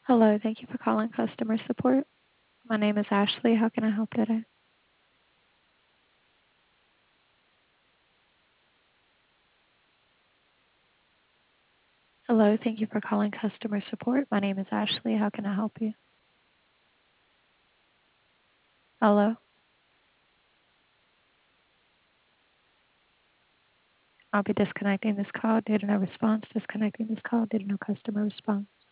Hello, thank you for calling customer support. My name is Ashley. How can I help today? Hello, thank you for calling customer support. My name is Ashley. How can I help you? Hello, I'll be disconnecting this call due to no response. Disconnecting this call due to no customer response.